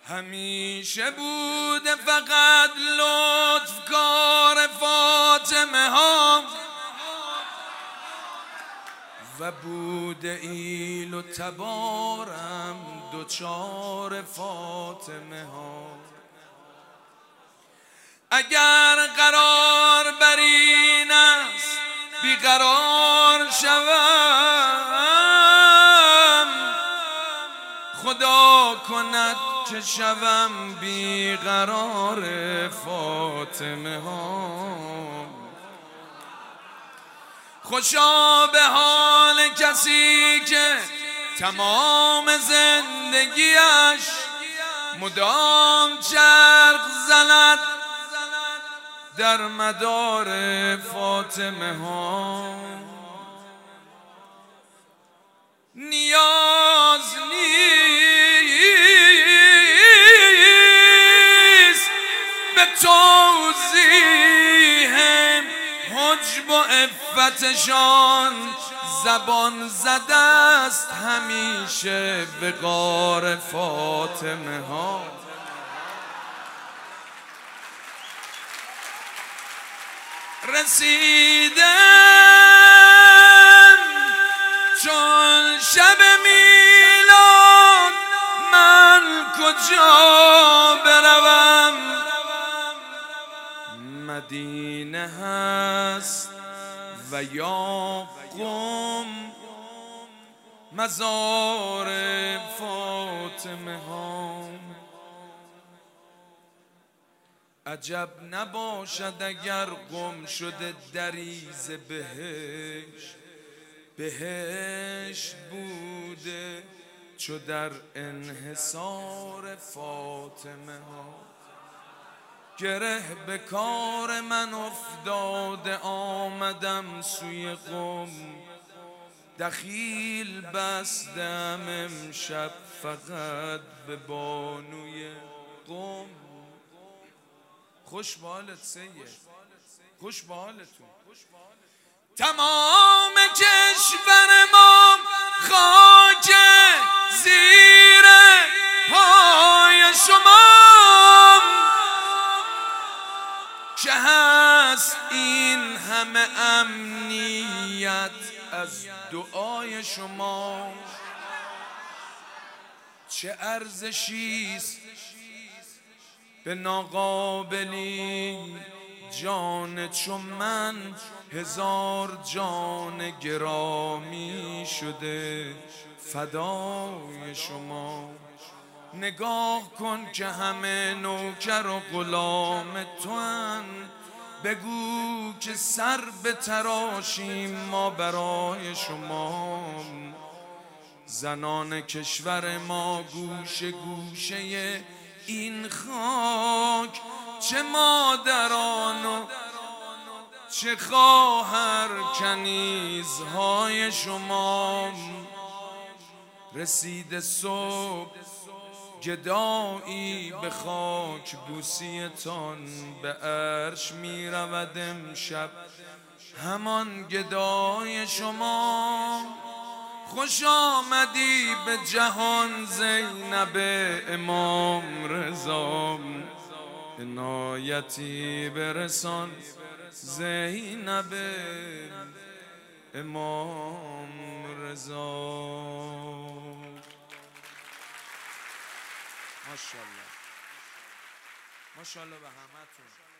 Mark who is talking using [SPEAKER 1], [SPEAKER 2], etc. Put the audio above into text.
[SPEAKER 1] همیشه بوده فقط لطف کار فاطمه ها و بوده ایل و تبارم دوچار فاطمه ها. اگر قرار بر این است بیقرار شوم، خدا کند که شوم بیقرار فاطمه ها. خوشا به حال کسی که تمام زندگیش مدام چرخ زند در مدار فاطمه ها. نیاز نیست به توضیح حجب و عفتشان، زبان زده است همیشه به غار فاطمه ها. رسیدم چون شب میلاد، من کجا بروم؟ مدینه هست و یا قم مزار فاطمه ها. عجب نباشد اگر گم شده دریز بهشت، بهشت بوده چو در انحصار فاطمه ها. گره به کار من افتاده آمدم سوی قم، دخیل بستم امشب فقط به بانوی قم. خوش به حالت سید، خوش به حالتون. تمام کشور ما خاک زیر پای شما، که هست این همه امنیت از دعای شما. چه ارزشیست به ناقابلی جان چون من، هزار جان گرامی شده فدای شما. نگاه کن که همه نوکر و غلام توان، بگو که سر به تراشیم ما برای شما. زنان کشور ما گوشه گوشه این خاک، چه مادران و چه خواهر کنیزهای شما. رسید صبح گدایی به خاک بوسیتان، به عرش می رود امشب همان گدای شما. خوش آمدی به جهان زینب امام رضا، عنایتی برسان زینب امام رضا. ماشاءالله ماشاءالله به همتون.